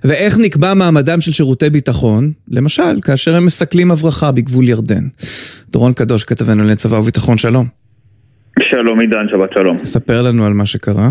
ואיך נקבע מעמדם של שירותי ביטחון, למשל, כאשר הם מסכלים הברחה בגבול ירדן. דורון קדוש, כתבנו לצבא וביטחון, שלום. שלום עידן, שבת שלום. ספר לנו על מה שקרה.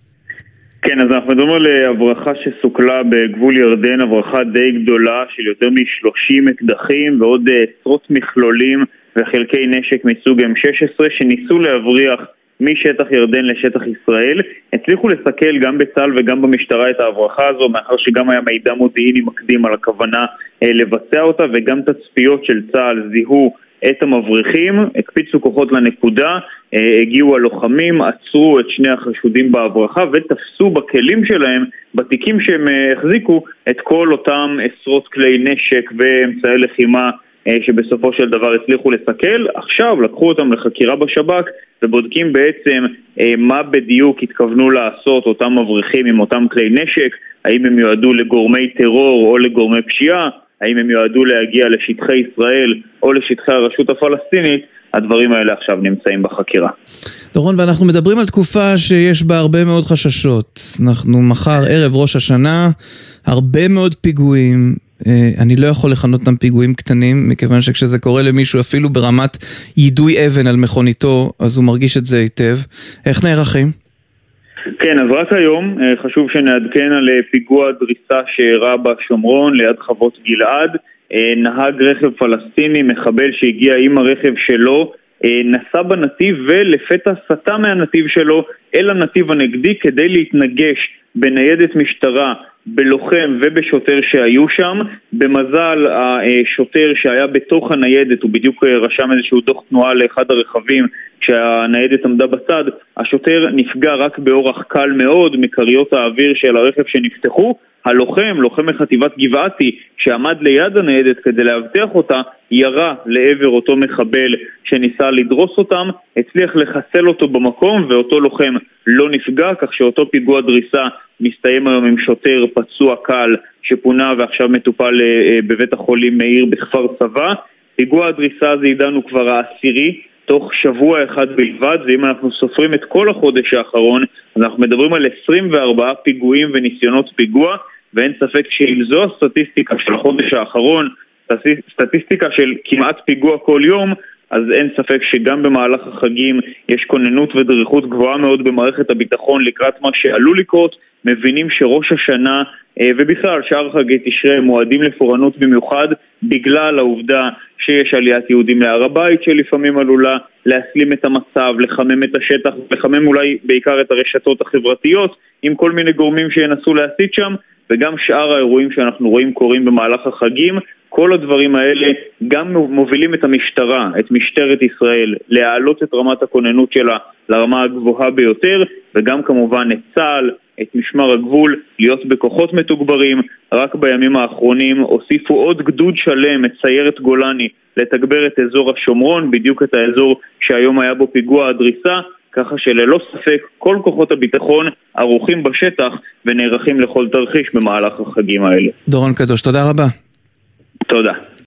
כן, אז אנחנו מדברים על הברחה שסוכלה בגבול ירדן, הברחה די גדולה של יותר מ-30 אקדחים ועוד עשרות מכלולים וחלקי נשק מסוג M16 שניסו להבריח משטח ירדן לשטח ישראל. הצליחו לסכל גם בצה"ל וגם במשטרה את ההברחה הזו, מאחר שגם היה מידע מודיעיני מקדים על הכוונה לבצע אותה, וגם תצפיות של צה"ל זיהו את המבריחים, הקפיצו כוחות לנקודה, הגיעו הלוחמים, עצרו את שני החשודים בהברחה ותפסו בכלים שלהם, בתיקים שהם החזיקו, את כל אותם עשרות כלי נשק ואמצעי לחימה שבסופו של דבר הצליחו לסכל. עכשיו לקחו אותם לחקירה בשב"כ ובודקים בעצם מה בדיוק התכוונו לעשות אותם מבריחים עם אותם כלי נשק, האם הם יועדו לגורמי טרור או לגורמי פשיעה, האם הם יועדו להגיע לשטחי ישראל או לשטחי הרשות הפלסטינית. הדברים האלה עכשיו נמצאים בחקירה. דורון, ואנחנו מדברים על תקופה שיש בה הרבה מאוד חששות. אנחנו מחר ערב ראש השנה, הרבה מאוד פיגועים. אני לא יכול לכנות אותם פיגועים קטנים, מכיוון שכשזה קורה למישהו אפילו ברמת יידוי אבן על מכוניתו, אז הוא מרגיש את זה היטב. איך נערכים? כן, אז רק היום חשוב שנעדכן על פיגוע דריסה שאירע בשומרון ליד חוות גלעד. נהג רכב פלסטיני, מחבל שהגיע עם הרכב שלו, נסע בנתיב ולפתע סטה מהנתיב שלו אל הנתיב הנגדי כדי להתנגש בניידת משטרה, בלוחם ובשוטר שהיו שם. במזל השוטר שהיה בתוך הניידת, הוא בדיוק רשם איזשהו דוח תנועה לאחד הרכבים כשהניידת עמדה בצד, השוטר נפגע רק באורח קל מאוד מקריות האוויר של הרכב שנפתחו. הלוחם, לוחם מחטיבת גבעתי שעמד ליד הניידת כדי להבטיח אותה, ירה לעבר אותו מחבל שניסה לדרוס אותם, הצליח לחסל אותו במקום ואותו לוחם לא נפגע, כך שאותו פיגוע דריסה מסתיים היום עם שוטר פצוע קל שפונה ועכשיו מטופל בבית החולים מאיר בכפר סבא. פיגוע הדריסה הזה עידנו כבר העשירי תוך שבוע אחד בלבד, ואם אנחנו סופרים את כל החודש האחרון, אז אנחנו מדברים על 24 פיגועים וניסיונות פיגוע, ואין ספק שאם זו הסטטיסטיקה של החודש האחרון, סטטיסטיקה של כמעט פיגוע כל יום, אז אין ספק שגם במהלך החגים יש כוננות ודריכות גבוהה מאוד במערכת הביטחון לקראת מה שעלול לקרות. מבינים שראש השנה ובכלל שאר חגי תשרי מועדים לפורענות במיוחד בגלל העובדה שיש עליית יהודים להר הבית שלפעמים עלולה להסלים את המצב, לחמם את השטח, לחמם אולי בעיקר את הרשתות החברתיות עם כל מיני גורמים שינסו להסית שם, וגם שאר האירועים שאנחנו רואים קורים במהלך החגים. כל הדברים האלה גם מובילים את המשטרה, את משטרת ישראל, להעלות את רמת הכוננות שלה לרמה הגבוהה ביותר, וגם כמובן את צה"ל, את משמר הגבול, להיות בכוחות מתוגברים. רק בימים האחרונים הוסיפו עוד גדוד שלם, את סיירת גולני, לתגבר את אזור השומרון, בדיוק את האזור שהיום היה בו פיגוע הדריסה, ככה שללא ספק כל כוחות הביטחון ערוכים בשטח ונערכים לכל תרחיש במהלך החגים האלה. דורון קדוש, תודה רבה. תודה.